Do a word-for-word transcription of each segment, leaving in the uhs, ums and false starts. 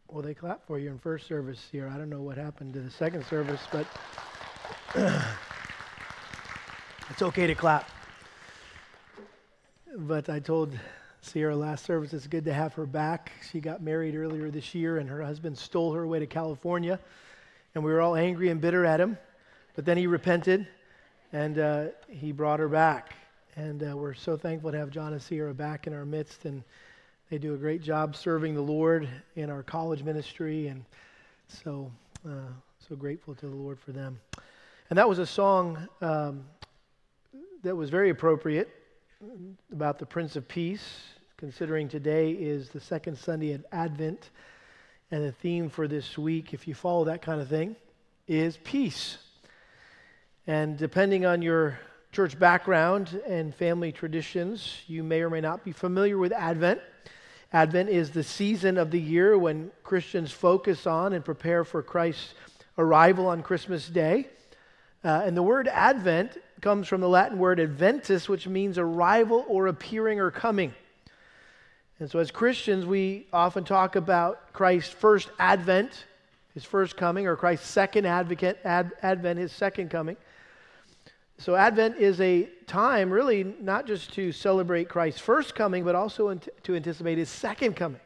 Well, they clapped for you in first service here. I don't know what happened to the second service, but it's okay to clap. But I told Sierra last service it's good to have her back. She got married earlier this year, and her husband stole her away to California, and we were all angry and bitter at him. But then he repented, and uh, he brought her back. And uh, we're so thankful to have John and Sierra back in our midst, and they do a great job serving the Lord in our college ministry, and so uh, so grateful to the Lord for them. And that was a song um, that was very appropriate about the Prince of Peace, considering today is the second Sunday of Advent, and the theme for this week, if you follow that kind of thing, is peace. And depending on your church background and family traditions, you may or may not be familiar with Advent. Advent is the season of the year when Christians focus on and prepare for Christ's arrival on Christmas Day. Uh, and the word Advent comes from the Latin word adventus, which means arrival or appearing or coming. And so as Christians, we often talk about Christ's first advent, his first coming, or Christ's second advocate, ad, advent, his second coming. So Advent is a time really not just to celebrate Christ's first coming, but also to anticipate his second coming.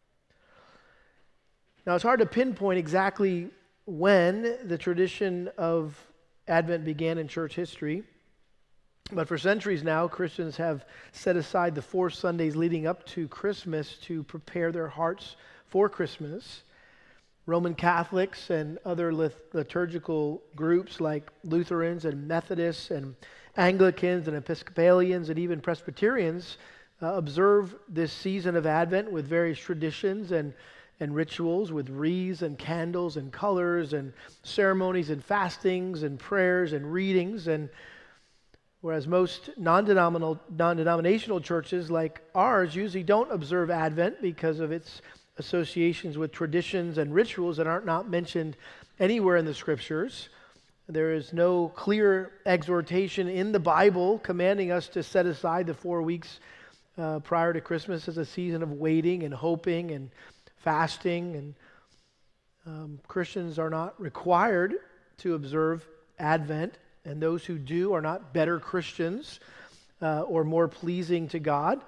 Now it's hard to pinpoint exactly when the tradition of Advent began in church history, but for centuries now, Christians have set aside the four Sundays leading up to Christmas to prepare their hearts for Christmas. Roman Catholics and other liturgical groups like Lutherans and Methodists and Anglicans and Episcopalians and even Presbyterians uh, observe this season of Advent with various traditions and, and rituals, with wreaths and candles and colors and ceremonies and fastings and prayers and readings. And whereas most non-denominational, non-denominational churches like ours usually don't observe Advent because of its associations with traditions and rituals that aren't not mentioned anywhere in the Scriptures. There is no clear exhortation in the Bible commanding us to set aside the four weeks uh, prior to Christmas as a season of waiting and hoping and fasting. And um, Christians are not required to observe Advent, and those who do are not better Christians uh, or more pleasing to God.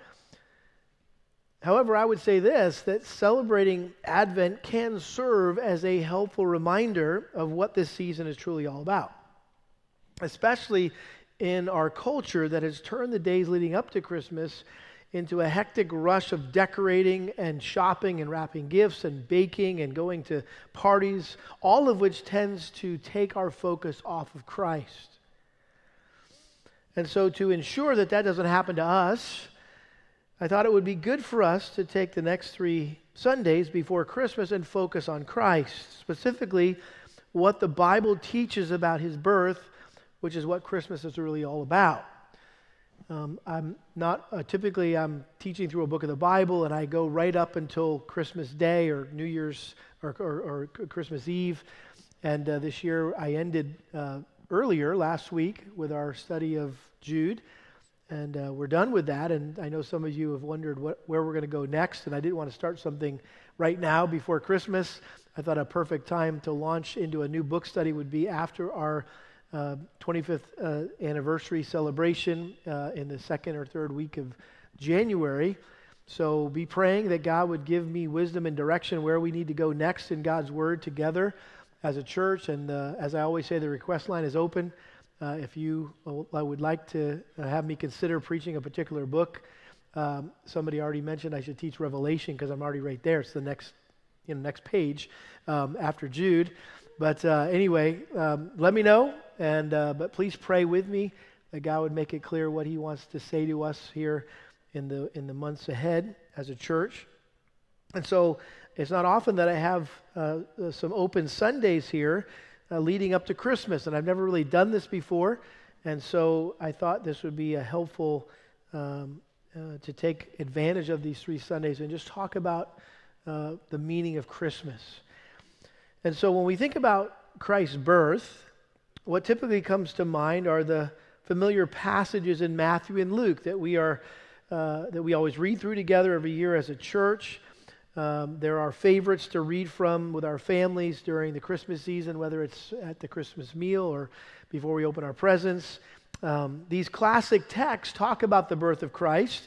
However, I would say this, that celebrating Advent can serve as a helpful reminder of what this season is truly all about, especially in our culture that has turned the days leading up to Christmas into a hectic rush of decorating and shopping and wrapping gifts and baking and going to parties, all of which tends to take our focus off of Christ. And so to ensure that that doesn't happen to us, I thought it would be good for us to take the next three Sundays before Christmas and focus on Christ, specifically what the Bible teaches about his birth, which is what Christmas is really all about. Um, I'm not, uh, typically I'm teaching through a book of the Bible, and I go right up until Christmas Day or New Year's or, or, or Christmas Eve. And uh, this year I ended uh, earlier last week with our study of Jude. And uh, we're done with that, and I know some of you have wondered what, where we're going to go next, and I didn't want to start something right now before Christmas. I thought a perfect time to launch into a new book study would be after our uh, twenty-fifth uh, anniversary celebration uh, in the second or third week of January. So be praying that God would give me wisdom and direction where we need to go next in God's Word together as a church. And uh, as I always say, the request line is open. Uh, if you uh, would like to uh, have me consider preaching a particular book, um, somebody already mentioned I should teach Revelation because I'm already right there. It's the next, you know, next page um, after Jude. But uh, anyway, um, let me know, and uh, but please pray with me that God would make it clear what He wants to say to us here in the in the months ahead as a church. And so it's not often that I have uh, some open Sundays here Uh, leading up to Christmas, and I've never really done this before, and so I thought this would be a helpful um, uh, to take advantage of these three Sundays and just talk about uh, the meaning of Christmas. And so when we think about Christ's birth, what typically comes to mind are the familiar passages in Matthew and Luke that we are uh, that we always read through together every year as a church. Um, they're our favorites to read from with our families during the Christmas season, whether it's at the Christmas meal or before we open our presents. Um, these classic texts talk about the birth of Christ,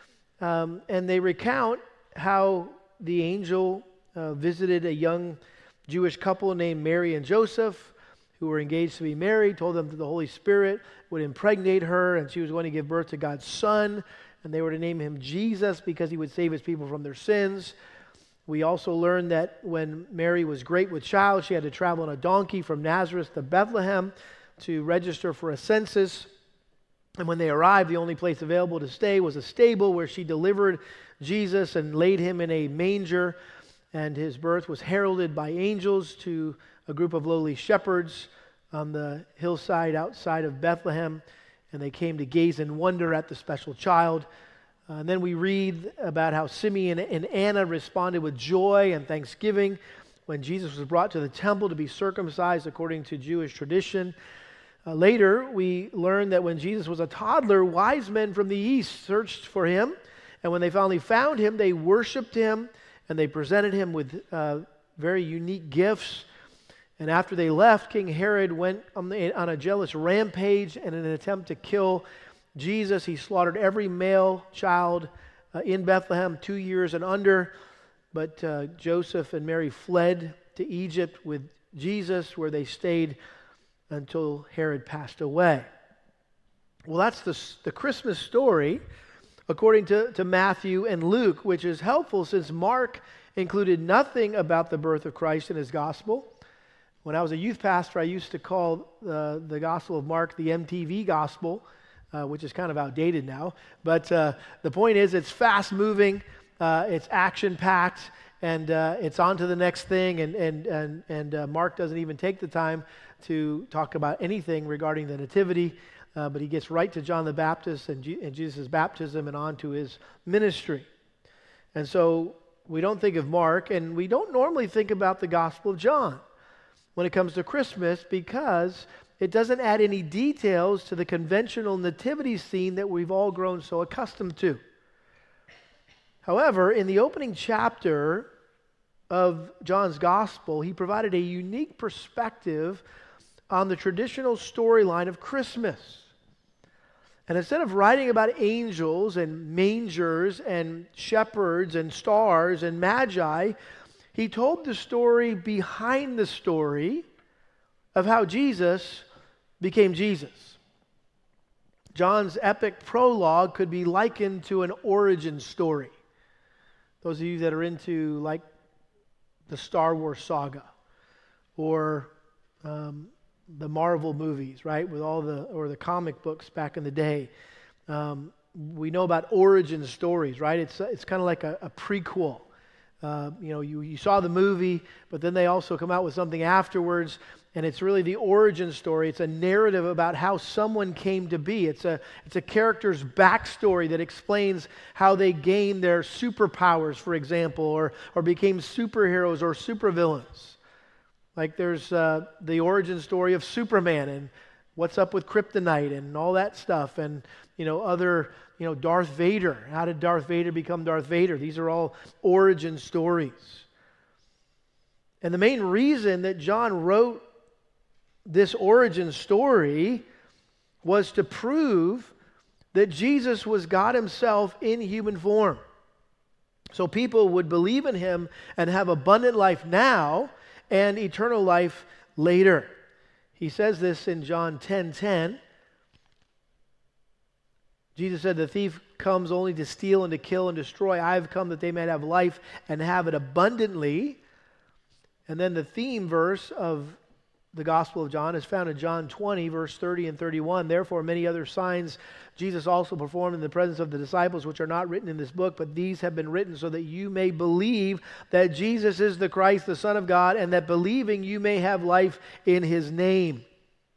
um, and they recount how the angel uh, visited a young Jewish couple named Mary and Joseph, who were engaged to be married, told them that the Holy Spirit would impregnate her, and she was going to give birth to God's Son, and they were to name him Jesus because he would save his people from their sins. We also learned that when Mary was great with child, she had to travel on a donkey from Nazareth to Bethlehem to register for a census. And when they arrived, the only place available to stay was a stable where she delivered Jesus and laid him in a manger. And his birth was heralded by angels to a group of lowly shepherds on the hillside outside of Bethlehem. And they came to gaze in wonder at the special child. Uh, and then we read about how Simeon and Anna responded with joy and thanksgiving when Jesus was brought to the temple to be circumcised according to Jewish tradition. Uh, later, we learn that when Jesus was a toddler, wise men from the east searched for him. And when they finally found him, they worshiped him and they presented him with uh, very unique gifts. And after they left, King Herod went on, the, on a jealous rampage, and in an attempt to kill Jesus, he slaughtered every male child uh, in Bethlehem, two years and under. But uh, Joseph and Mary fled to Egypt with Jesus, where they stayed until Herod passed away. Well, that's the, the Christmas story according to, to Matthew and Luke, which is helpful since Mark included nothing about the birth of Christ in his gospel. When I was a youth pastor, I used to call uh, the Gospel of Mark the M T V Gospel, uh, which is kind of outdated now. But uh, the point is, it's fast-moving, uh, it's action-packed, and uh, it's on to the next thing. And and and and uh, Mark doesn't even take the time to talk about anything regarding the Nativity, uh, but he gets right to John the Baptist and, G- and Jesus' baptism and on to his ministry. And so we don't think of Mark, and we don't normally think about the Gospel of John when it comes to Christmas, because it doesn't add any details to the conventional nativity scene that we've all grown so accustomed to. However, in the opening chapter of John's Gospel, he provided a unique perspective on the traditional storyline of Christmas. And instead of writing about angels and mangers and shepherds and stars and magi, he told the story behind the story of how Jesus became Jesus. John's epic prologue could be likened to an origin story. Those of you that are into like the Star Wars saga or um, the Marvel movies, right, with all the, or the comic books back in the day, um, we know about origin stories, right? It's it's kind of like a, a prequel. Uh, you know, you, you saw the movie, but then they also come out with something afterwards, and it's really the origin story. It's a narrative about how someone came to be. It's a it's a character's backstory that explains how they gained their superpowers, for example, or or became superheroes or supervillains. Like there's uh, the origin story of Superman and what's up with kryptonite and all that stuff, and you know other. You know, Darth Vader. How did Darth Vader become Darth Vader? These are all origin stories. And the main reason that John wrote this origin story was to prove that Jesus was God himself in human form. So people would believe in him and have abundant life now and eternal life later. He says this in John ten ten. Jesus said, the thief comes only to steal and to kill and destroy. I have come that they may have life and have it abundantly. And then the theme verse of the Gospel of John is found in John twenty, verse thirty and thirty-one. Therefore, many other signs Jesus also performed in the presence of the disciples, which are not written in this book, but these have been written so that you may believe that Jesus is the Christ, the Son of God, and that believing you may have life in his name.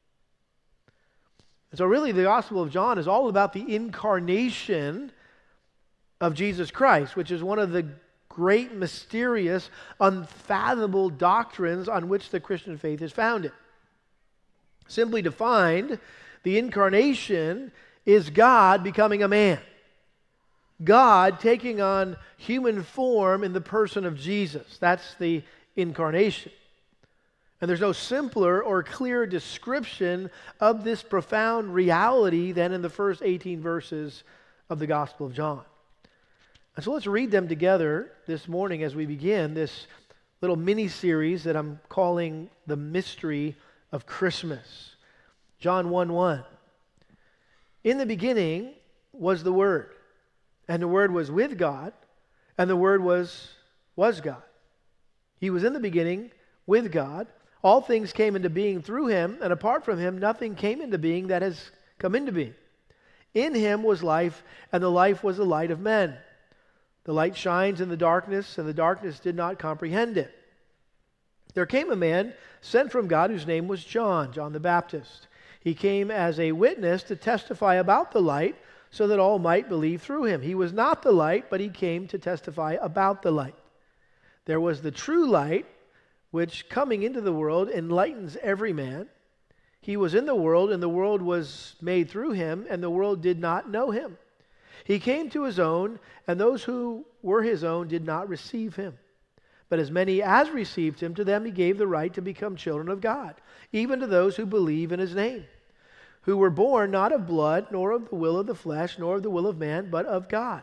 And so really the Gospel of John is all about the incarnation of Jesus Christ, which is one of the great, mysterious, unfathomable doctrines on which the Christian faith is founded. Simply defined, the incarnation is God becoming a man. God taking on human form in the person of Jesus. That's the incarnation. And there's no simpler or clearer description of this profound reality than in the first eighteen verses of the Gospel of John. And so let's read them together this morning as we begin this little mini-series that I'm calling The Mystery of Christmas. John one one. In the beginning was the Word, and the Word was with God, and the Word was, was God. He was in the beginning with God. All things came into being through him, and apart from him, nothing came into being that has come into being. In him was life, and the life was the light of men. The light shines in the darkness, and the darkness did not comprehend it. There came a man sent from God whose name was John, John the Baptist. He came as a witness to testify about the light, so that all might believe through him. He was not the light, but he came to testify about the light. There was the true light, which coming into the world enlightens every man. He was in the world, and the world was made through him, and the world did not know him. He came to his own, and those who were his own did not receive him. But as many as received him, to them he gave the right to become children of God, even to those who believe in his name, who were born not of blood, nor of the will of the flesh, nor of the will of man, but of God.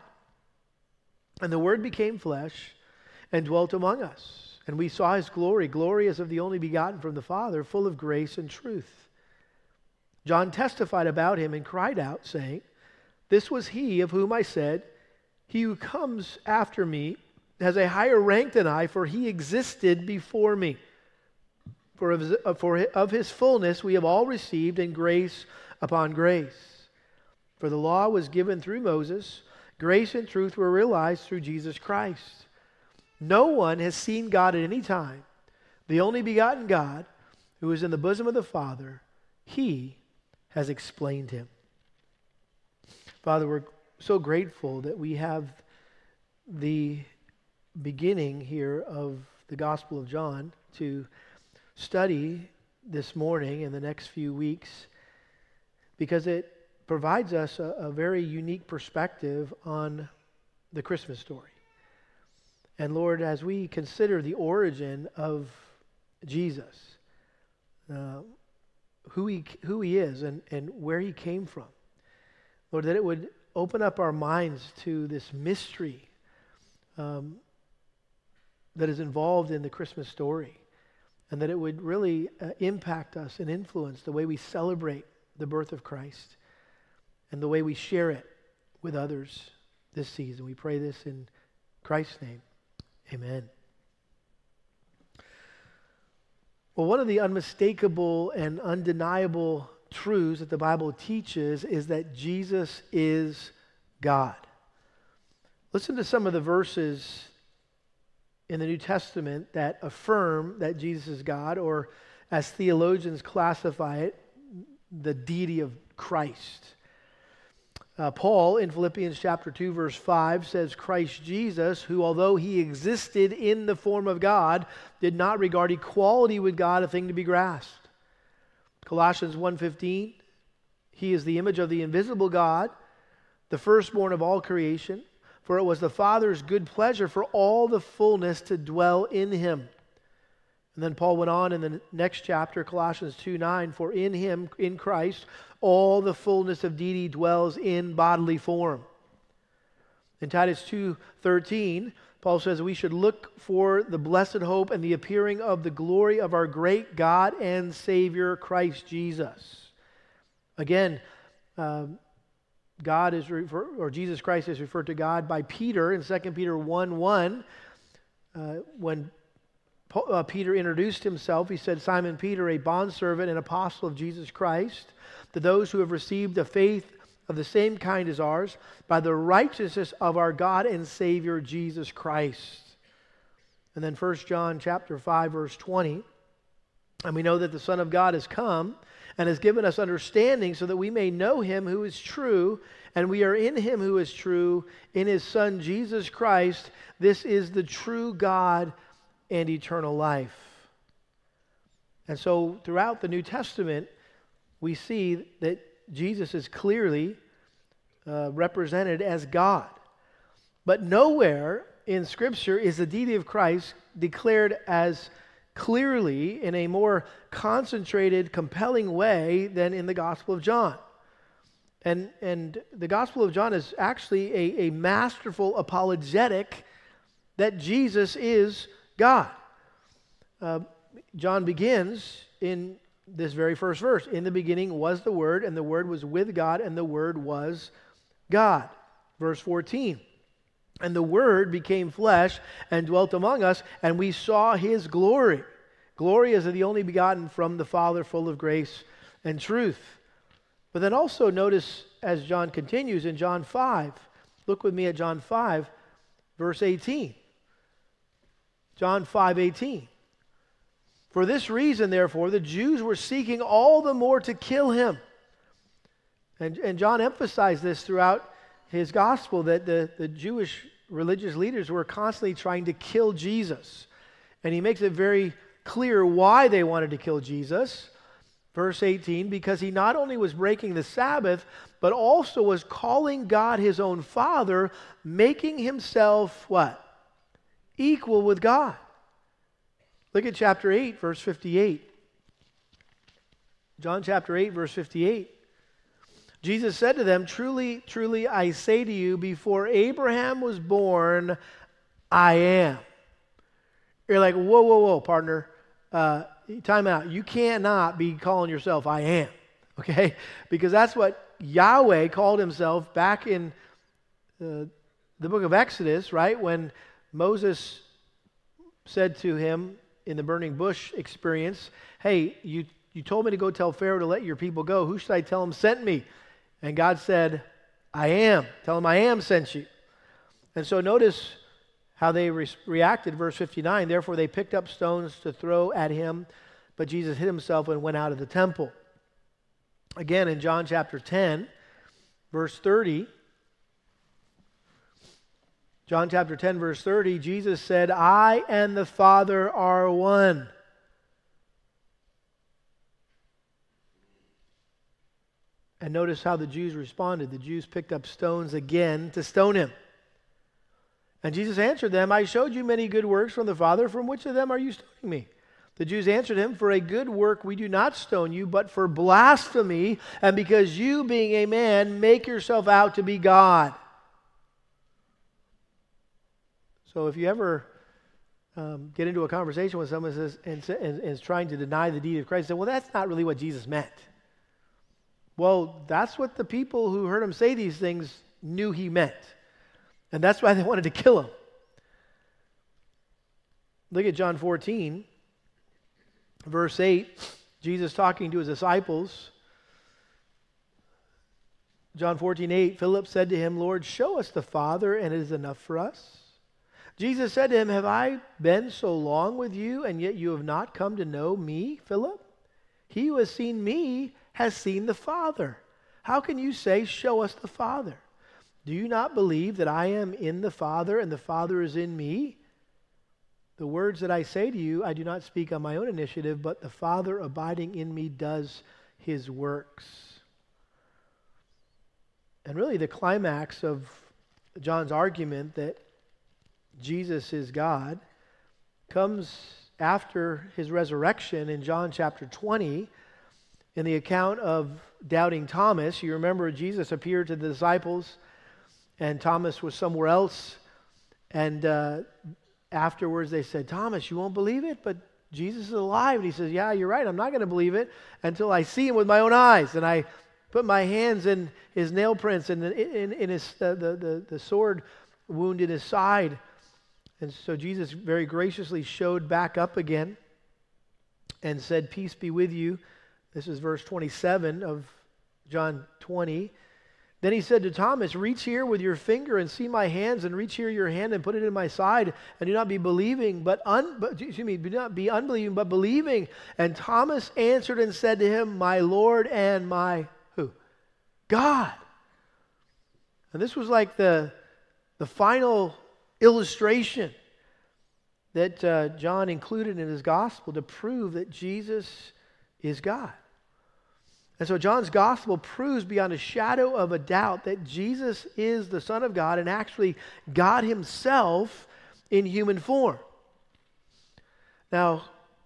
And the Word became flesh and dwelt among us. And we saw his glory, glory as of the only begotten from the Father, full of grace and truth. John testified about him and cried out, saying, This was he of whom I said, He who comes after me has a higher rank than I, for he existed before me. For of his, for of his fullness we have all received, and grace upon grace. For the law was given through Moses, grace and truth were realized through Jesus Christ. No one has seen God at any time. The only begotten God, who is in the bosom of the Father, he has explained him. Father, we're so grateful that we have the beginning here of the Gospel of John to study this morning and the next few weeks, because it provides us a, a very unique perspective on the Christmas story. And Lord, as we consider the origin of Jesus, uh, who he who he is and, and where he came from, Lord, that it would open up our minds to this mystery um, that is involved in the Christmas story, and that it would really uh, impact us and influence the way we celebrate the birth of Christ and the way we share it with others this season. We pray this in Christ's name. Amen. Well, one of the unmistakable and undeniable truths that the Bible teaches is that Jesus is God. Listen to some of the verses in the New Testament that affirm that Jesus is God, or as theologians classify it, the deity of Christ. Uh, Paul, in Philippians chapter two, verse five, says, Christ Jesus, who although he existed in the form of God, did not regard equality with God a thing to be grasped. Colossians one fifteen, he is the image of the invisible God, the firstborn of all creation, for it was the Father's good pleasure for all the fullness to dwell in him. And then Paul went on in the next chapter, Colossians two nine, for in him, in Christ, all the fullness of deity dwells in bodily form. In Titus two thirteen, Paul says we should look for the blessed hope and the appearing of the glory of our great God and Savior, Christ Jesus. Again, um, God is refer- or Jesus Christ is referred to God by Peter in Second Peter one one, uh, when Paul, uh, Peter introduced himself. He said, Simon Peter, a bondservant and apostle of Jesus Christ, to those who have received a faith of the same kind as ours, by the righteousness of our God and Savior Jesus Christ. And then First John chapter five, verse twenty, and we know that the Son of God has come and has given us understanding so that we may know him who is true, and we are in him who is true, in his Son Jesus Christ. This is the true God and eternal life. And so throughout the New Testament, we see that Jesus is clearly uh, represented as God. But nowhere in Scripture is the deity of Christ declared as clearly, in a more concentrated, compelling way than in the Gospel of John. And, and the Gospel of John is actually a, a masterful apologetic that Jesus is God. Uh, John begins in this very first verse. In the beginning was the Word, and the Word was with God, and the Word was God. Verse fourteen. And the Word became flesh and dwelt among us, and we saw His glory. Glory as of the only begotten from the Father, full of grace and truth. But then also notice, as John continues in John five, look with me at John five, verse eighteen. John five eighteen. For this reason, therefore, the Jews were seeking all the more to kill him. And, and John emphasized this throughout his gospel, that the, the Jewish religious leaders were constantly trying to kill Jesus. And he makes it very clear why they wanted to kill Jesus. Verse eighteen, because he not only was breaking the Sabbath, but also was calling God his own Father, making himself what? Equal with God. Look at chapter eight, verse fifty-eight. John chapter eight, verse fifty-eight. Jesus said to them, truly, truly, I say to you, before Abraham was born, I am. You're like, whoa, whoa, whoa, partner. Uh, time out. You cannot be calling yourself I am. Okay? Because that's what Yahweh called himself back in uh, the book of Exodus, right? When Moses said to him in the burning bush experience, hey, you, you told me to go tell Pharaoh to let your people go. Who should I tell him sent me? And God said, I am. Tell him I am sent you. And so notice how they re- reacted, verse fifty-nine. Therefore they picked up stones to throw at him, but Jesus hid himself and went out of the temple. Again, in John chapter ten, verse thirty, John chapter ten, verse thirty, Jesus said, I and the Father are one. And notice how the Jews responded. The Jews picked up stones again to stone him. And Jesus answered them, I showed you many good works from the Father. From which of them are you stoning me? The Jews answered him, for a good work we do not stone you, but for blasphemy, and because you, being a man, make yourself out to be God. So if you ever um, get into a conversation with someone says, and, and, and is trying to deny the deity of Christ, say, well, that's not really what Jesus meant. Well, that's what the people who heard him say these things knew he meant. And that's why they wanted to kill him. Look at John fourteen, verse eight. Jesus talking to his disciples. John fourteen, eight. Philip said to him, Lord, show us the Father, and it is enough for us. Jesus said to him, have I been so long with you, and yet you have not come to know me, Philip? He who has seen me has seen the Father. How can you say, show us the Father? Do you not believe that I am in the Father and the Father is in me? The words that I say to you, I do not speak on my own initiative, but the Father abiding in me does his works. And really the climax of John's argument that Jesus is God comes after his resurrection in John chapter twenty. In the account of doubting Thomas, you remember Jesus appeared to the disciples and Thomas was somewhere else. And uh, afterwards they said, Thomas, you won't believe it, but Jesus is alive. And he says, yeah, you're right. I'm not going to believe it until I see him with my own eyes. And I put my hands in his nail prints and in, in, in his, uh, the, the, the sword wound in his side. And so Jesus very graciously showed back up again and said, peace be with you. This is verse twenty-seven of John twenty. Then he said to Thomas, reach here with your finger and see my hands, and reach here your hand and put it in my side, and do not be believing, but, un, but excuse me, do not be unbelieving, but believing. And Thomas answered and said to him, my Lord and my who? God. And this was like the, the final illustration that uh, John included in his gospel to prove that Jesus is God. And so John's gospel proves beyond a shadow of a doubt that Jesus is the Son of God and actually God himself in human form. Now,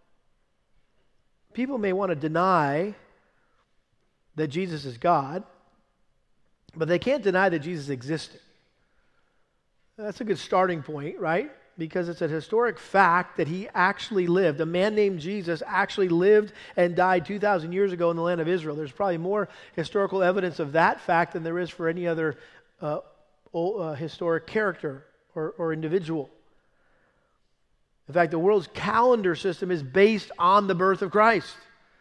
people may want to deny that Jesus is God, but they can't deny that Jesus existed. That's a good starting point, right? Because it's a historic fact that he actually lived. A man named Jesus actually lived and died two thousand years ago in the land of Israel. There's probably more historical evidence of that fact than there is for any other uh, old, uh, historic character or, or individual. In fact, the world's calendar system is based on the birth of Christ.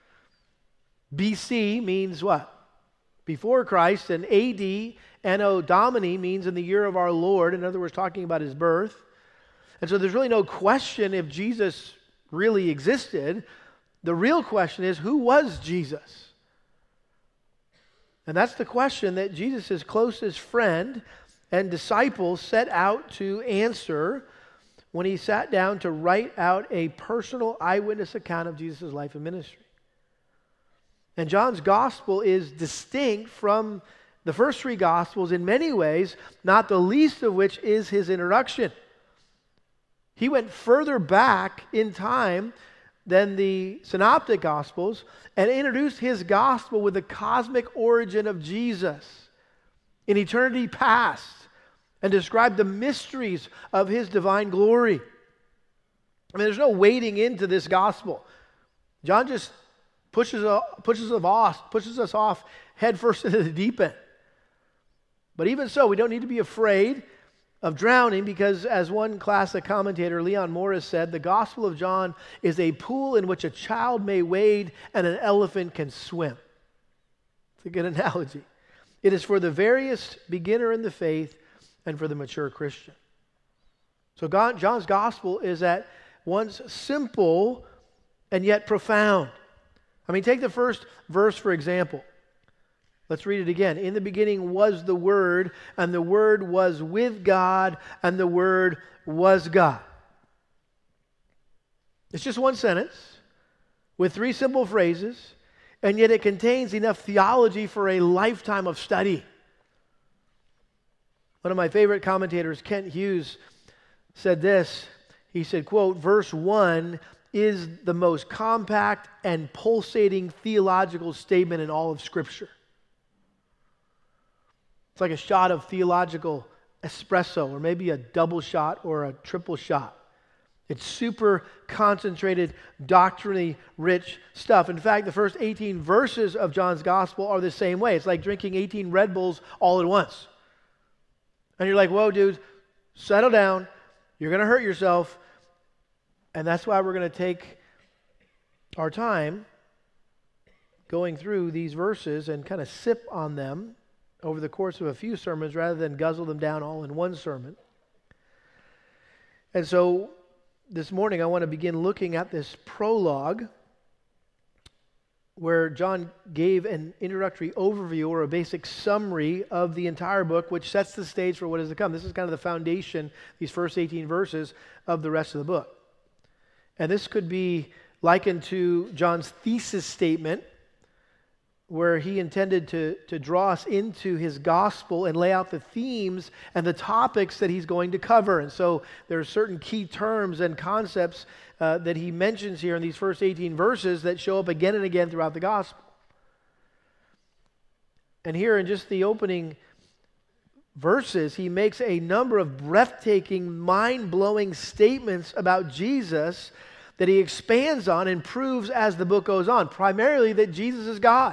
B C means what? Before Christ, and A D, Anno Domini, means in the year of our Lord. In other words, talking about his birth. And so there's really no question if Jesus really existed. The real question is, who was Jesus? And that's the question that Jesus' closest friend and disciples set out to answer when he sat down to write out a personal eyewitness account of Jesus' life and ministry. And John's gospel is distinct from the first three gospels in many ways, not the least of which is his introduction. He went further back in time than the synoptic gospels and introduced his gospel with the cosmic origin of Jesus in eternity past and described the mysteries of his divine glory. I mean, there's no wading into this gospel. John just pushes, uh, pushes, us off, pushes us off head first into the deep end. But even so, we don't need to be afraid of drowning, because as one classic commentator, Leon Morris, said, the Gospel of John is a pool in which a child may wade and an elephant can swim. It's a good analogy. It is for the veriest beginner in the faith and for the mature Christian. So God, John's Gospel is at once simple and yet profound. I mean, take the first verse, for example. Let's read it again. In the beginning was the Word, and the Word was with God, and the Word was God. It's just one sentence with three simple phrases, and yet it contains enough theology for a lifetime of study. One of my favorite commentators, Kent Hughes, said this. He said, quote, verse one is the most compact and pulsating theological statement in all of Scripture. It's like a shot of theological espresso, or maybe a double shot or a triple shot. It's super concentrated, doctrinally rich stuff. In fact, the first eighteen verses of John's Gospel are the same way. It's like drinking eighteen Red Bulls all at once. And you're like, whoa, dude, settle down. You're going to hurt yourself. And that's why we're going to take our time going through these verses and kind of sip on them over the course of a few sermons rather than guzzle them down all in one sermon. And so this morning I want to begin looking at this prologue where John gave an introductory overview or a basic summary of the entire book, which sets the stage for what is to come. This is kind of the foundation, these first eighteen verses, of the rest of the book. And this could be likened to John's thesis statement, where he intended to, to draw us into his gospel and lay out the themes and the topics that he's going to cover. And so there are certain key terms and concepts uh, that he mentions here in these first eighteen verses that show up again and again throughout the gospel. And here in just the opening verses, he makes a number of breathtaking, mind-blowing statements about Jesus that he expands on and proves as the book goes on, primarily that Jesus is God.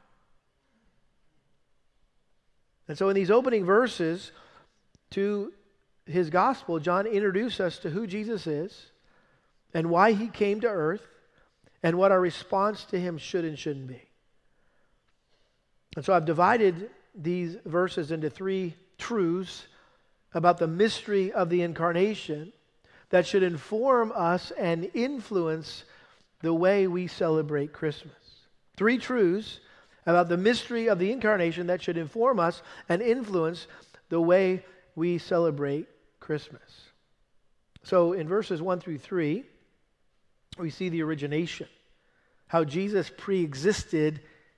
And so in these opening verses to his gospel, John introduces us to who Jesus is and why he came to earth and what our response to him should and shouldn't be. And so I've divided these verses into three truths about the mystery of the incarnation that should inform us and influence the way we celebrate Christmas. Three truths about the mystery of the incarnation that should inform us and influence the way we celebrate Christmas. So in verses one through three, we see the origination, how Jesus pre-existed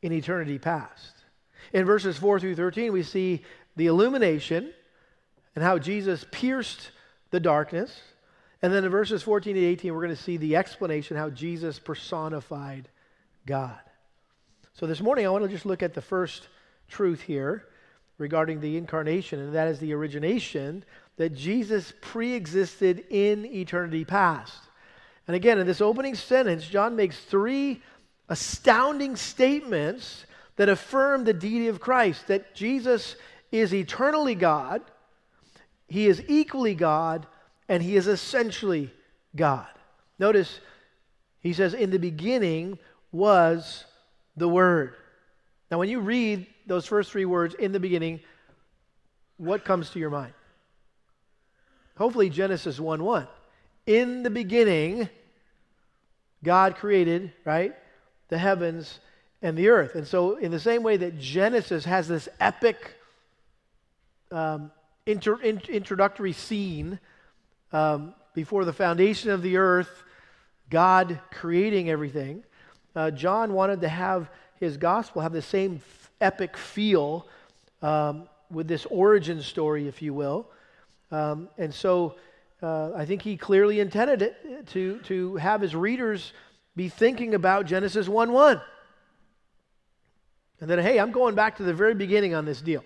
in eternity past. In verses four through thirteen, we see the illumination and how Jesus pierced the darkness. And then in verses fourteen and eighteen, we're going to see the explanation how Jesus personified God. So this morning, I want to just look at the first truth here regarding the incarnation, and that is the origination, that Jesus pre-existed in eternity past. And again, in this opening sentence, John makes three astounding statements that affirm the deity of Christ, that Jesus is eternally God, he is equally God, and he is essentially God. Notice, he says, in the beginning was the Word. Now, when you read those first three words, in the beginning, what comes to your mind? Hopefully Genesis one one. In the beginning, God created, right, the heavens and the earth. And so in the same way that Genesis has this epic um, inter, in, introductory scene um, before the foundation of the earth, God creating everything, uh, John wanted to have his gospel have the same f- epic feel um, with this origin story, if you will. Um, and so uh, I think he clearly intended it to, to have his readers be thinking about Genesis one one. And then, hey, I'm going back to the very beginning on this deal.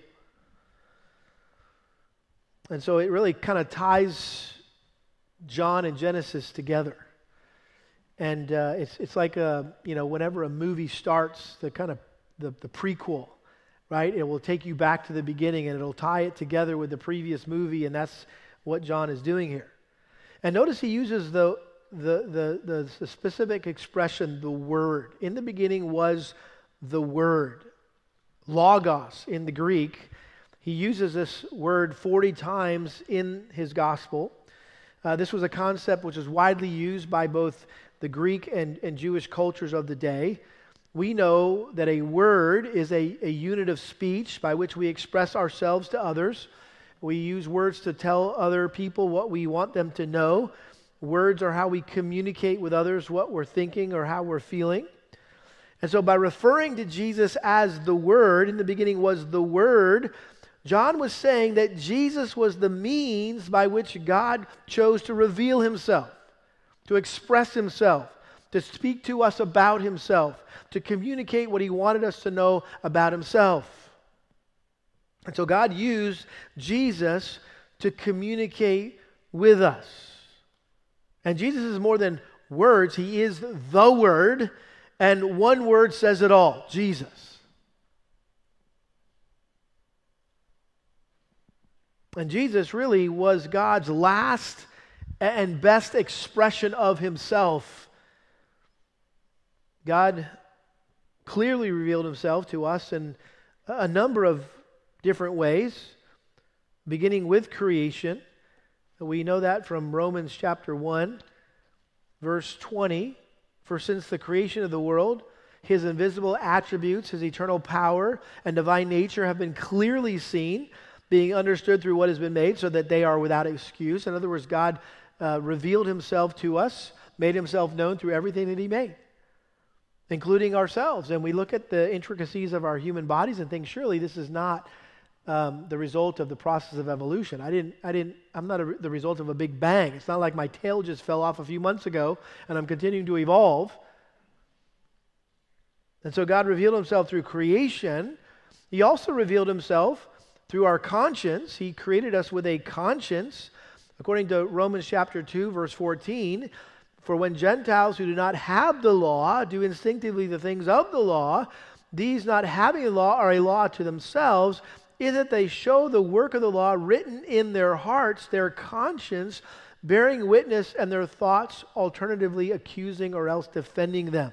And so it really kind of ties John and Genesis together. And uh, it's it's like, a, you know, whenever a movie starts, the kind of the, the prequel, right? It will take you back to the beginning and it'll tie it together with the previous movie, and that's what John is doing here. And notice he uses the the the the, the specific expression, the Word. In the beginning was the Word. Logos in the Greek. He uses this word forty times in his gospel. Uh, this was a concept which is widely used by both the Greek and, and Jewish cultures of the day. We know that a word is a, a unit of speech by which we express ourselves to others. We use words to tell other people what we want them to know. Words are how we communicate with others what we're thinking or how we're feeling. And so by referring to Jesus as the Word, in the beginning was the Word, John was saying that Jesus was the means by which God chose to reveal himself, to express himself, to speak to us about himself, to communicate what he wanted us to know about himself. And so God used Jesus to communicate with us. And Jesus is more than words. He is the Word, and one word says it all, Jesus. And Jesus really was God's last and best expression of himself. God clearly revealed himself to us in a number of different ways, beginning with creation. We know that from Romans chapter one, verse twenty. For since the creation of the world, his invisible attributes, his eternal power and divine nature have been clearly seen, being understood through what has been made, so that they are without excuse. In other words, God uh, revealed himself to us, made himself known through everything that he made, including ourselves. And we look at the intricacies of our human bodies and think, surely this is not um, the result of the process of evolution. I didn't, I didn't, I'm not a, the result of a big bang. It's not like my tail just fell off a few months ago and I'm continuing to evolve. And so God revealed himself through creation. He also revealed himself through our conscience. He created us with a conscience. According to Romans chapter two, verse fourteen, for when Gentiles who do not have the law do instinctively the things of the law, these not having the law are a law to themselves, in that they show the work of the law written in their hearts, their conscience, bearing witness, and their thoughts alternatively accusing or else defending them.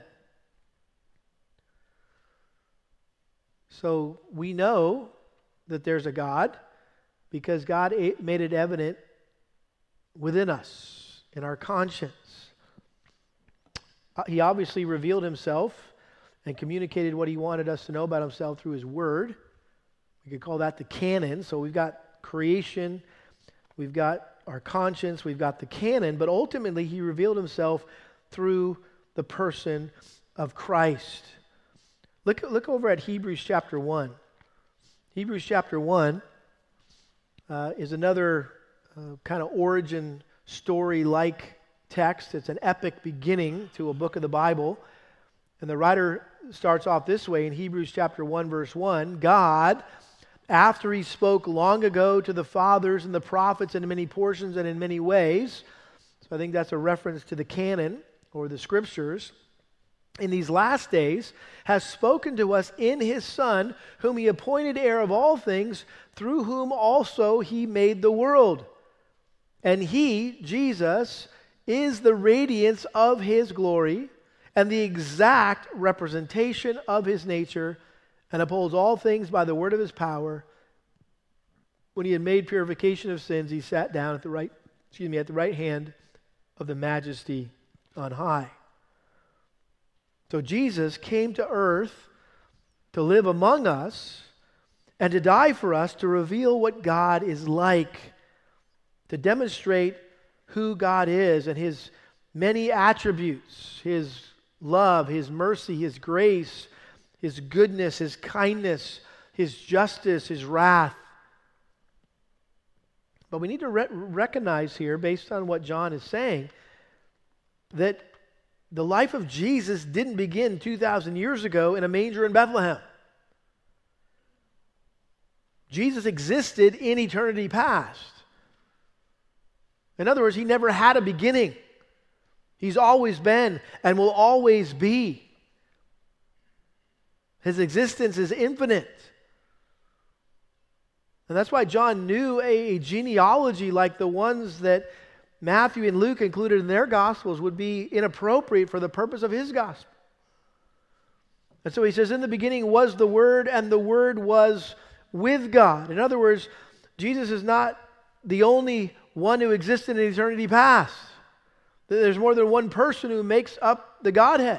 So we know that there's a God because God made it evident within us, in our conscience. He obviously revealed himself and communicated what he wanted us to know about himself through his word. We could call that the canon. So we've got creation, we've got our conscience, we've got the canon, but ultimately he revealed himself through the person of Christ. Look, look over at Hebrews chapter one. Hebrews chapter one uh, is another uh, kind of origin story-like text. It's an epic beginning to a book of the Bible. And the writer starts off this way in Hebrews chapter one, verse one. God, after he spoke long ago to the fathers and the prophets in many portions and in many ways, so I think that's a reference to the canon or the scriptures, in these last days has spoken to us in his Son, whom he appointed heir of all things, through whom also he made the world. And he, Jesus, is the radiance of his glory and the exact representation of his nature, and upholds all things by the word of his power. When he had made purification of sins, he sat down at the right, excuse me, at the right hand of the majesty on high. So Jesus came to earth to live among us and to die for us, to reveal what God is like, to demonstrate who God is and his many attributes, his love, his mercy, his grace, his goodness, his kindness, his justice, his wrath. But we need to re- recognize here, based on what John is saying, that the life of Jesus didn't begin two thousand years ago in a manger in Bethlehem. Jesus existed in eternity past. In other words, he never had a beginning. He's always been and will always be. His existence is infinite. And that's why John knew a, a genealogy like the ones that Matthew and Luke included in their Gospels would be inappropriate for the purpose of his Gospel. And so he says, in the beginning was the Word, and the Word was with God. In other words, Jesus is not the only one who existed in eternity past. There's more than one person who makes up the Godhead.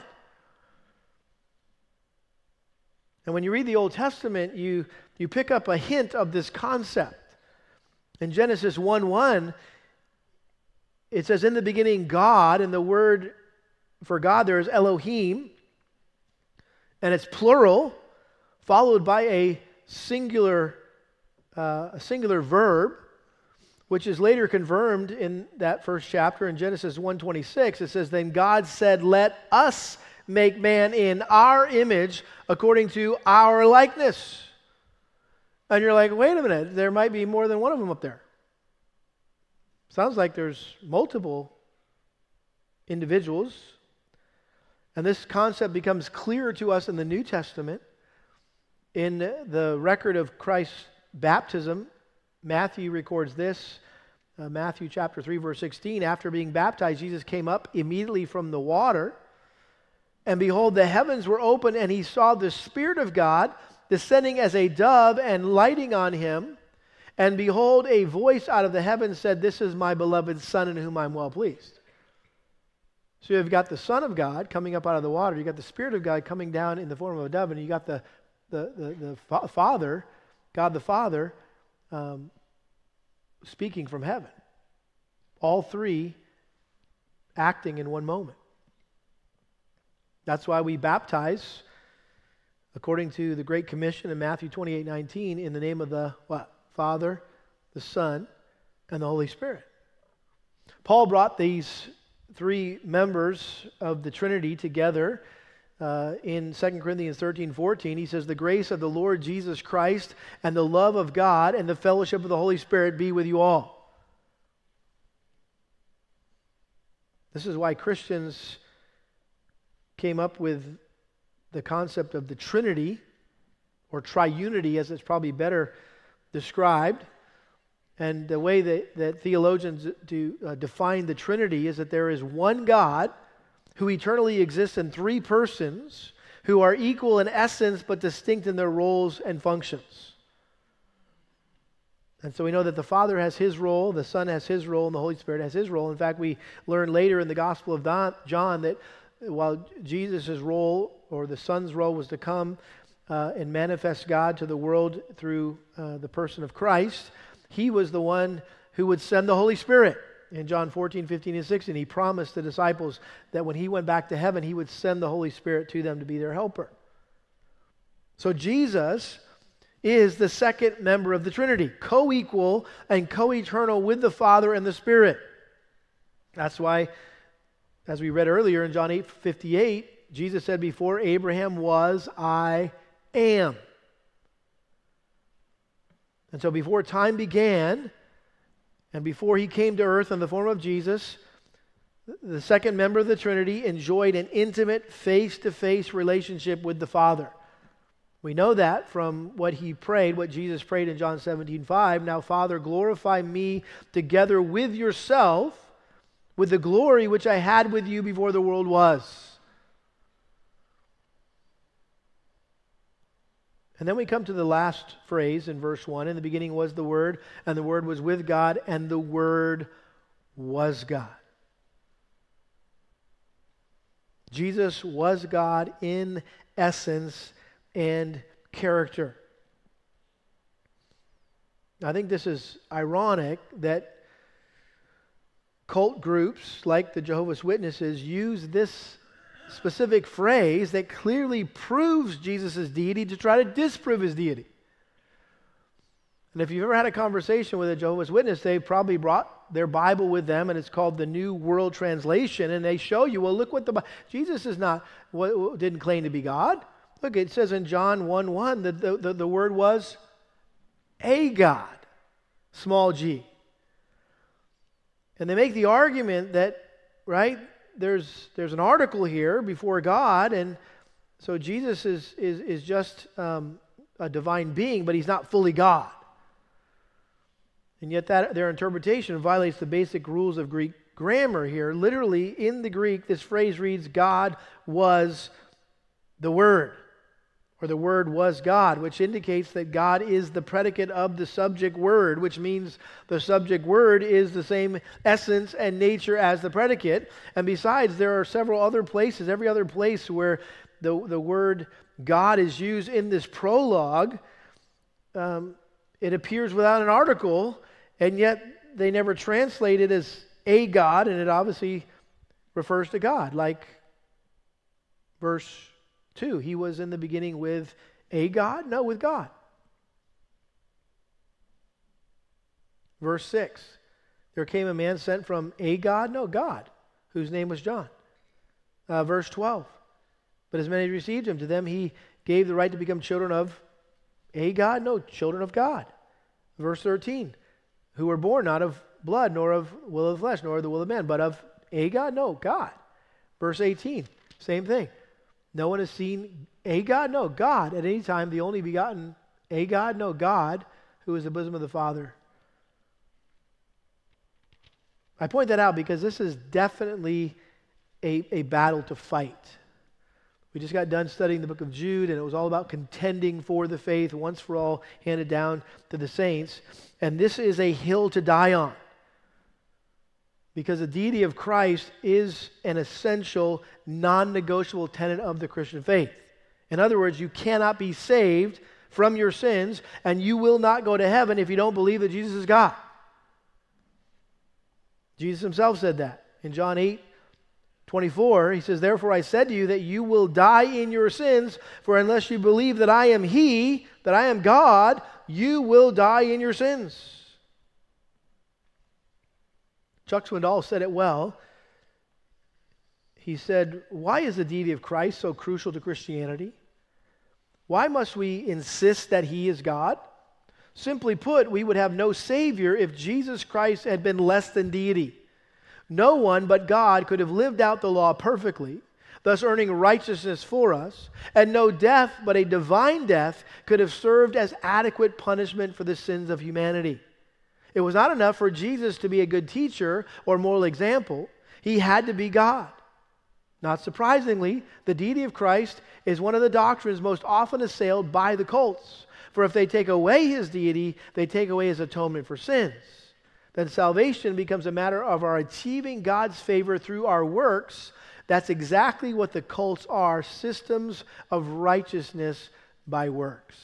And when you read the Old Testament, you, you pick up a hint of this concept. In Genesis one one, it says, in the beginning, God, and the word for God there is Elohim, and it's plural, followed by a singular, uh, a singular verb, which is later confirmed in that first chapter in Genesis one twenty-six. It says, then God said, let us make man in our image according to our likeness. And you're like, wait a minute, there might be more than one of them up there. Sounds like there's multiple individuals. And this concept becomes clearer to us in the New Testament. In the record of Christ's baptism, Matthew records this, uh, Matthew chapter three, verse sixteen. After being baptized, Jesus came up immediately from the water, and behold, the heavens were open, and he saw the Spirit of God descending as a dove and lighting on him. And behold, a voice out of the heavens said, this is my beloved Son in whom I'm well pleased. So you've got the Son of God coming up out of the water. You've got the Spirit of God coming down in the form of a dove. And you got the, the, the, the fa- Father, God the Father, um, speaking from heaven. All three acting in one moment. That's why we baptize, according to the Great Commission in Matthew twenty-eight nineteen, in the name of the what? Father, the Son, and the Holy Spirit. Paul brought these three members of the Trinity together uh, in Second Corinthians thirteen fourteen. He says, the grace of the Lord Jesus Christ and the love of God and the fellowship of the Holy Spirit be with you all. This is why Christians came up with the concept of the Trinity, or triunity as it's probably better described. And the way that, that theologians do uh, define the Trinity is that there is one God who eternally exists in three persons who are equal in essence but distinct in their roles and functions. And so we know that the Father has his role, the Son has his role, and the Holy Spirit has his role. In fact, we learn later in the Gospel of John that while Jesus' role, or the Son's role, was to come uh, and manifest God to the world through uh, the person of Christ, he was the one who would send the Holy Spirit. In John fourteen, fifteen, and sixteen, he promised the disciples that when he went back to heaven, he would send the Holy Spirit to them to be their helper. So Jesus is the second member of the Trinity, co-equal and co-eternal with the Father and the Spirit. That's why, as we read earlier in John eight fifty-eight, Jesus said, before Abraham was, I am. And so before time began, and before he came to earth in the form of Jesus, the second member of the Trinity enjoyed an intimate face-to-face relationship with the Father. We know that from what he prayed, what Jesus prayed in John seventeen five. Now, Father, glorify me together with yourself, with the glory which I had with you before the world was. And then we come to the last phrase in verse one. In the beginning was the Word, and the Word was with God, and the Word was God. Jesus was God in essence and character. I think this is ironic that cult groups like the Jehovah's Witnesses use this specific phrase that clearly proves Jesus' deity to try to disprove his deity. And if you've ever had a conversation with a Jehovah's Witness, they probably brought their Bible with them, and it's called the New World Translation, and they show you, well, look what the Bible, Jesus is not, what, didn't claim to be God. Look, it says in John one one that the, the, the word was a God, small g. And they make the argument that, right, there's there's an article here before God, and so Jesus is is is just um, a divine being, but he's not fully God. And yet that their interpretation violates the basic rules of Greek grammar here. Literally, in the Greek, this phrase reads, God was the Word, or the Word was God, which indicates that God is the predicate of the subject word, which means the subject word is the same essence and nature as the predicate. And besides, there are several other places, every other place where the, the word God is used in this prologue, um, it appears without an article, and yet they never translate it as a God, and it obviously refers to God, like verse two. He was in the beginning with a God? No, with God. Verse six. There came a man sent from a God? No, God, whose name was John. Uh, verse twelve. But as many as received him, to them he gave the right to become children of a God? No, children of God. Verse thirteen. Who were born not of blood, nor of will of the flesh, nor of the will of man, but of a God? No, God. Verse eighteen. Same thing. No one has seen a God? No, God. At any time, the only begotten a God? No, God, who is the bosom of the Father. I point that out because this is definitely a, a battle to fight. We just got done studying the book of Jude, and it was all about contending for the faith once for all handed down to the saints. And this is a hill to die on, because the deity of Christ is an essential, non-negotiable tenet of the Christian faith. In other words, you cannot be saved from your sins, and you will not go to heaven if you don't believe that Jesus is God. Jesus himself said that in John eight twenty-four. He says, therefore I said to you that you will die in your sins, for unless you believe that I am He, that I am God, you will die in your sins. Chuck Swindoll said it well. He said, why is the deity of Christ so crucial to Christianity? Why must we insist that He is God? Simply put, we would have no Savior if Jesus Christ had been less than deity. No one but God could have lived out the law perfectly, thus earning righteousness for us, and no death but a divine death could have served as adequate punishment for the sins of humanity. It was not enough for Jesus to be a good teacher or moral example. He had to be God. Not surprisingly, the deity of Christ is one of the doctrines most often assailed by the cults. For if they take away His deity, they take away His atonement for sins. Then salvation becomes a matter of our achieving God's favor through our works. That's exactly what the cults are, systems of righteousness by works.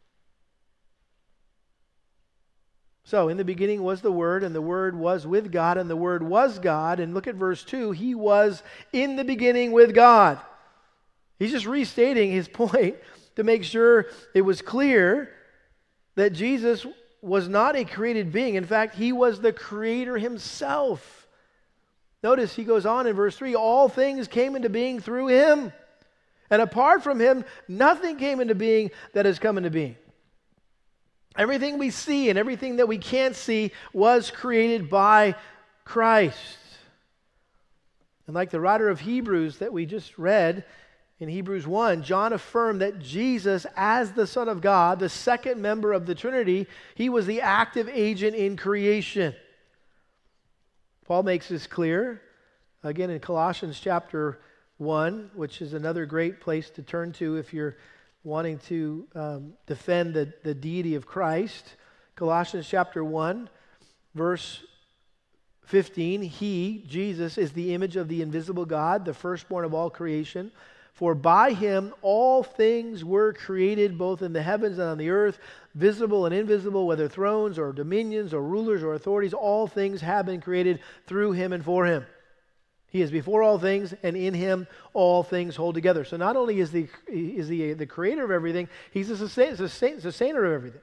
So, in the beginning was the Word, and the Word was with God, and the Word was God. And look at verse two. He was in the beginning with God. He's just restating his point to make sure it was clear that Jesus was not a created being. In fact, he was the creator himself. Notice he goes on in verse three, all things came into being through him. And apart from him, nothing came into being that has come into being. Everything we see and everything that we can't see was created by Christ. And like the writer of Hebrews that we just read in Hebrews one, John affirmed that Jesus, as the Son of God, the second member of the Trinity, he was the active agent in creation. Paul makes this clear, again in Colossians chapter one, which is another great place to turn to if you're wanting to um, defend the, the deity of Christ. Colossians chapter one, verse fifteen, he, Jesus, is the image of the invisible God, the firstborn of all creation. For by him all things were created, both in the heavens and on the earth, visible and invisible, whether thrones or dominions or rulers or authorities, all things have been created through him and for him. He is before all things, and in him all things hold together. So not only is the is the, the creator of everything, he's the sustain, sustain, sustainer of everything.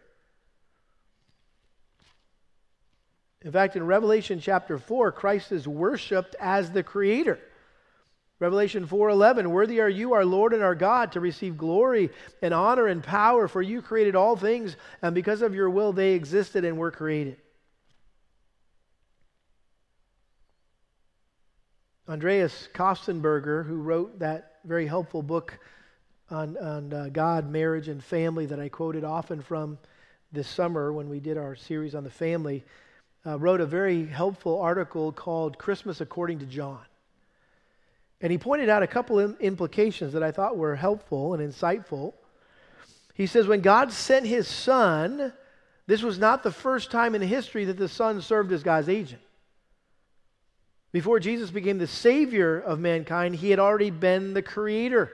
In fact, in Revelation chapter four, Christ is worshipped as the creator. Revelation four eleven, worthy are you, our Lord and our God, to receive glory and honor and power, for you created all things, and because of your will they existed and were created. Andreas Kostenberger, who wrote that very helpful book on, on uh, God, marriage, and family that I quoted often from this summer when we did our series on the family, uh, wrote a very helpful article called Christmas According to John. And he pointed out a couple of implications that I thought were helpful and insightful. He says, when God sent his Son, this was not the first time in history that the Son served as God's agent. Before Jesus became the Savior of mankind, he had already been the Creator.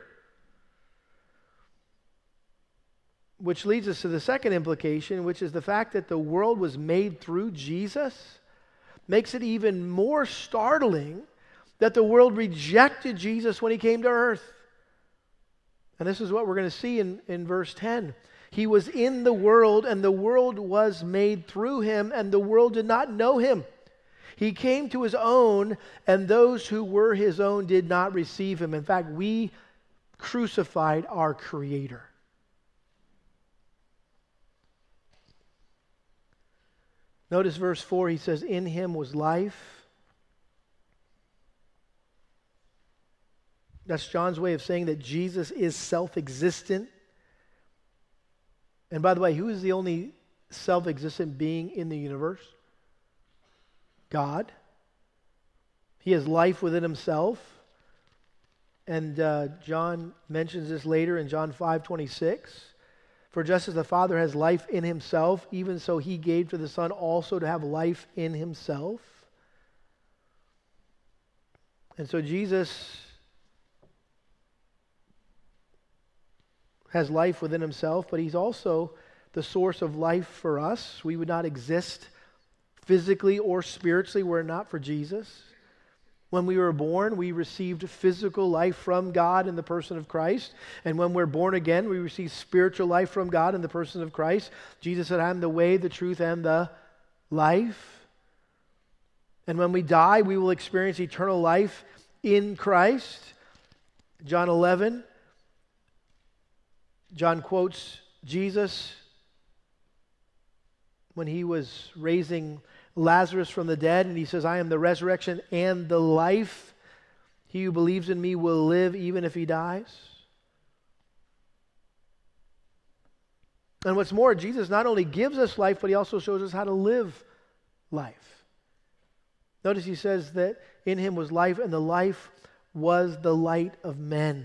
Which leads us to the second implication, which is the fact that the world was made through Jesus, makes it even more startling that the world rejected Jesus when he came to earth. And this is what we're going to see in, in verse ten. He was in the world, and the world was made through him, and the world did not know him. He came to his own, and those who were his own did not receive him. In fact, we crucified our Creator. Notice verse four, he says, in him was life. That's John's way of saying that Jesus is self-existent. And by the way, who is the only self-existent being in the universe? God. He has life within himself. And uh, John mentions this later in John five twenty-six. For just as the Father has life in himself, even so he gave to the Son also to have life in himself. And so Jesus has life within himself, but he's also the source of life for us. We would not exist physically or spiritually were it not for Jesus. When we were born, we received physical life from God in the person of Christ. And when we're born again, we receive spiritual life from God in the person of Christ. Jesus said, I'm the way, the truth, and the life. And when we die, we will experience eternal life in Christ. John eleven, John quotes Jesus when he was raising Lazarus from the dead, and he says, I am the resurrection and the life. He who believes in me will live even if he dies. And what's more, Jesus not only gives us life, but he also shows us how to live life. Notice he says that in him was life, and the life was the light of men.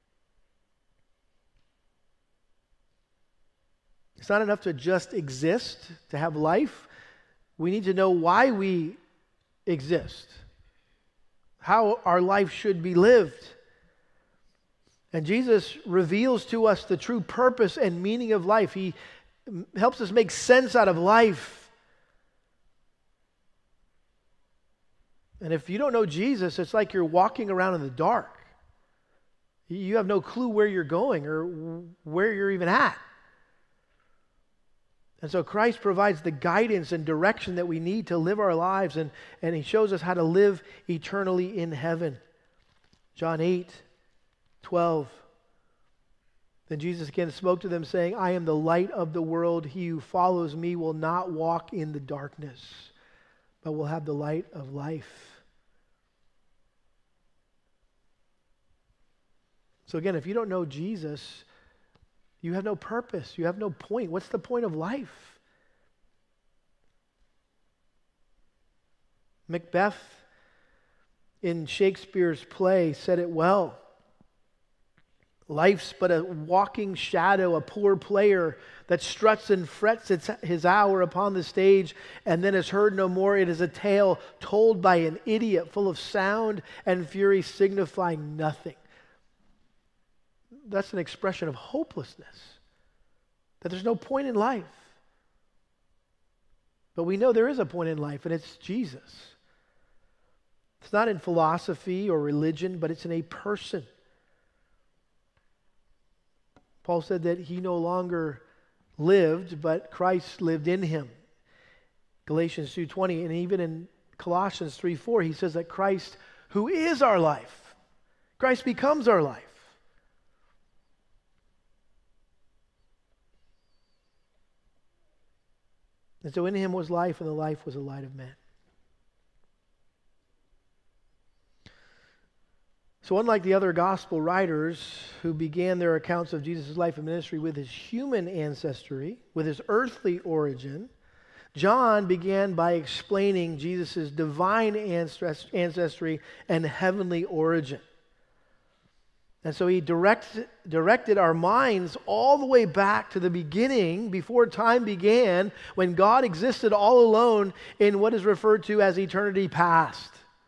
It's not enough to just exist, to have life. We need to know why we exist, how our life should be lived. And Jesus reveals to us the true purpose and meaning of life. He helps us make sense out of life. And if you don't know Jesus, it's like you're walking around in the dark. You have no clue where you're going or where you're even at. And so Christ provides the guidance and direction that we need to live our lives, and, and he shows us how to live eternally in heaven. John eight, twelve. Then Jesus again spoke to them, saying, I am the light of the world. He who follows me will not walk in the darkness, but will have the light of life. So again, if you don't know Jesus, you have no purpose. You have no point. What's the point of life? Macbeth, in Shakespeare's play, said it well. Life's but a walking shadow, a poor player that struts and frets its, his hour upon the stage and then is heard no more. It is a tale told by an idiot, full of sound and fury, signifying nothing. That's an expression of hopelessness, that there's no point in life. But we know there is a point in life, and it's Jesus. It's not in philosophy or religion, but it's in a person. Paul said that he no longer lived, but Christ lived in him. Galatians two twenty, and even in Colossians three four, he says that Christ, who is our life, Christ becomes our life. And so in him was life, and the life was the light of men. So unlike the other gospel writers who began their accounts of Jesus' life and ministry with his human ancestry, with his earthly origin, John began by explaining Jesus' divine ancestry and heavenly origin. And so he direct, directed our minds all the way back to the beginning, before time began, when God existed all alone in what is referred to as eternity past.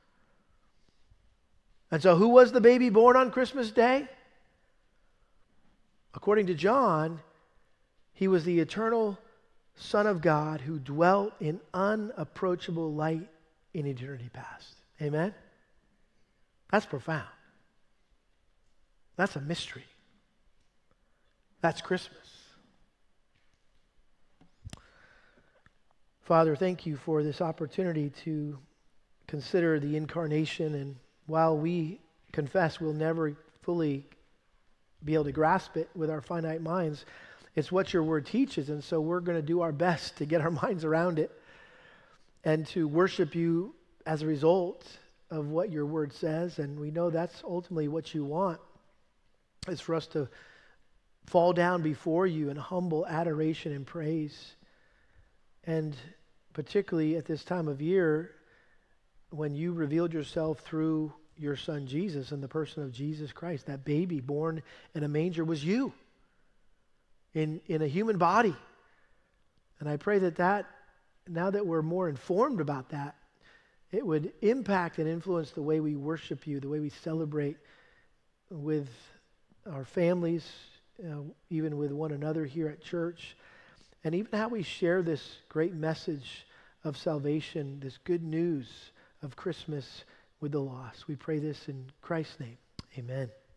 And so who was the baby born on Christmas Day? According to John, he was the eternal Son of God who dwelt in unapproachable light in eternity past. Amen? That's profound. That's a mystery. That's Christmas. Father, thank you for this opportunity to consider the incarnation, and while we confess we'll never fully be able to grasp it with our finite minds, it's what your word teaches, and so we're going to do our best to get our minds around it and to worship you as a result of what your word says. And we know that's ultimately what you want, is for us to fall down before you in humble adoration and praise. And particularly at this time of year, when you revealed yourself through your son Jesus in the person of Jesus Christ, that baby born in a manger was you in, in a human body. And I pray that that, now that we're more informed about that, it would impact and influence the way we worship you, the way we celebrate with our families, uh, even with one another here at church, and even how we share this great message of salvation, this good news of Christmas with the lost. We pray this in Christ's name. Amen.